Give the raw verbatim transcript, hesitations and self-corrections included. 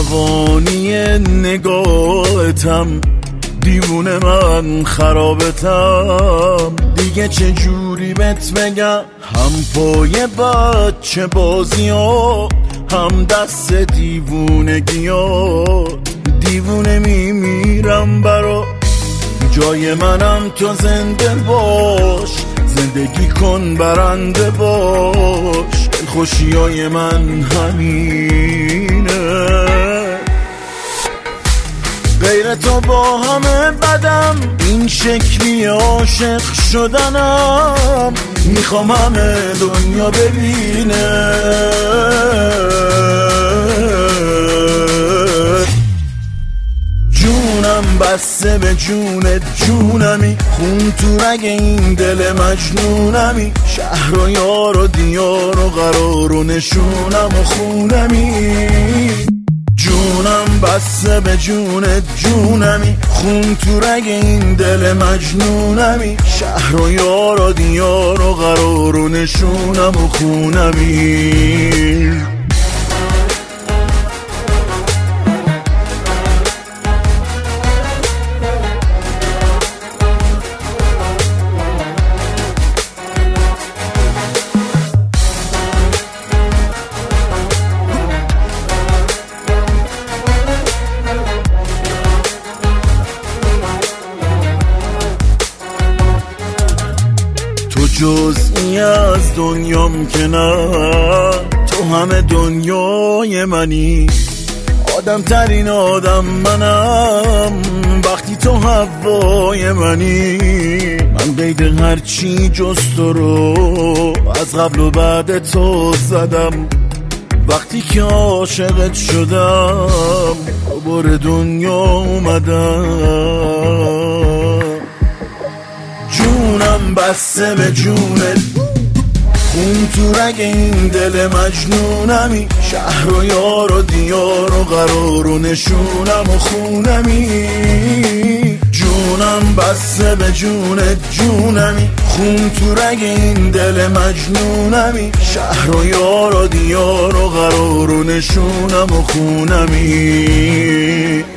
روانی نگاهتم، دیوونه من خرابتم، دیگه چه جوری بهت بگم؟ هم پای بچه بازی ها، هم دست دیوونگی ها، دیوونه میمیرم برا جای منم تو زنده باش، زندگی کن برنده باش، دلخوشی های من همینه، غیر تو با همه بدم، این شکلی عاشق شدنم، میخوام همه دنیا ببینه جونم بسته به جونت جونمی، خون تو رگ این دل مجنونمی، شهر و یار و دیار و قرار و نشونم و خونمی، جونم بسته به جونت جونمی، خون تو رگ این دل مجنونمی، شهر و یار و دیار و قرار و نشونم و خونمی. جزئی از دنیام که نه، تو همه دنیای منی، آدم ترین آدم منم، وقتی تو هوای منی، من قید هرچی جز تو رو از قبل و بعد تو زدم، وقتی که عاشقت شدم دوباره دنیا اومدم، جونم بسته به جونت، خون تو رگ این دل مجنونمی، شهر و یار و دیار و قرار و نشونم و خونمی، جونم بسته به جونت جونمی، خون تو رگ این دل مجنونمی، شهر و یار و دیار و قرار و نشونم و خونمی.